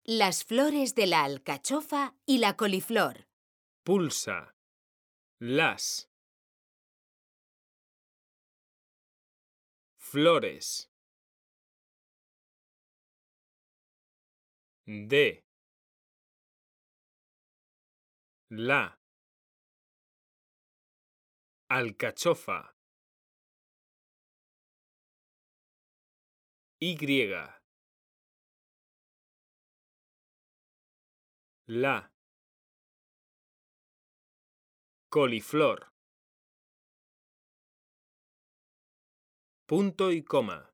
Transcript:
Las flores de la alcachofa y la coliflor. Pulsa. Las. Flores. De. La. Alcachofa. Y. La. Coliflor. Punto y coma.